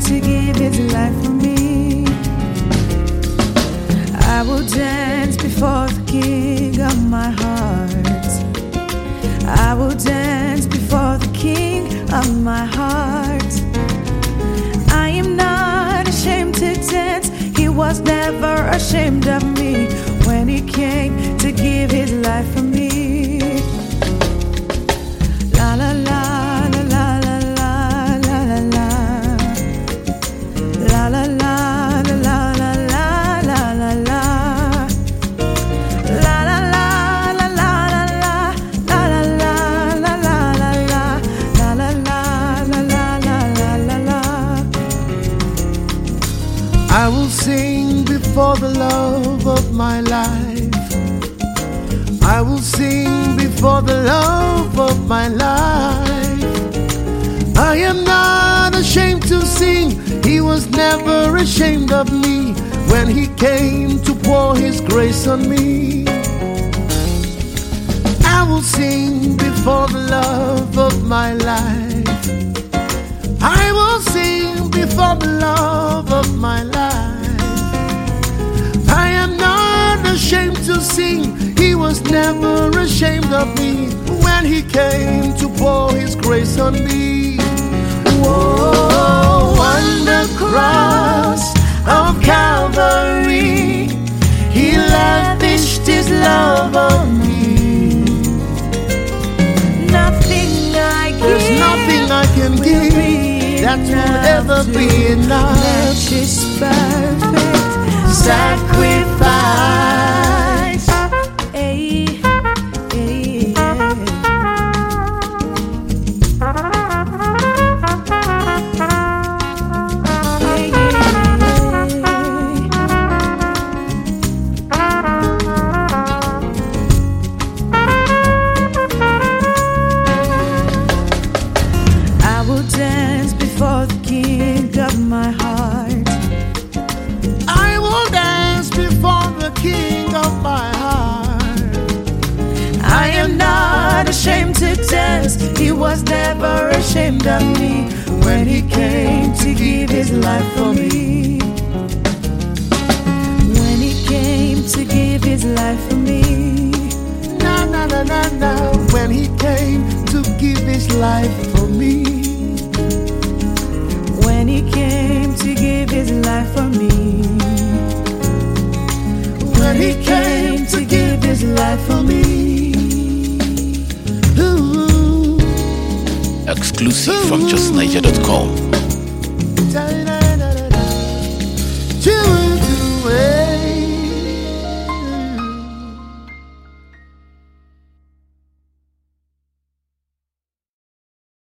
to give his life for me. I will dance before the King of my heart. I will dance before the King of my heart. I am not ashamed to dance. He was never ashamed of me when he came to give his life for me. La la la la la la la la la la la la la la la la la la la. I will sing before the love of my life. I will sing before the love of my life. I am not ashamed to sing. He was never ashamed of me when he came to pour his grace on me. I will sing before the love of my life. I will sing before the love of my life. I am not ashamed to sing. He was never ashamed of me when he came to pour his grace on me. Whoa, on the cross of Calvary, he lavished his love on me. Nothing I give, there's nothing I can give that will ever be enough. Match his perfect sacrifice. Hey, hey, I will dance before the King of my heart. I will dance before the King of my heart. I am not ashamed to dance. He was never ashamed of me when he came to give his life for me. When he came to give his life for me. Na na na na na. When he came to give his life for me. When he came to give his life for me. When he came to give his life for me. Ooh. Exclusive from justniger.com. Ooh.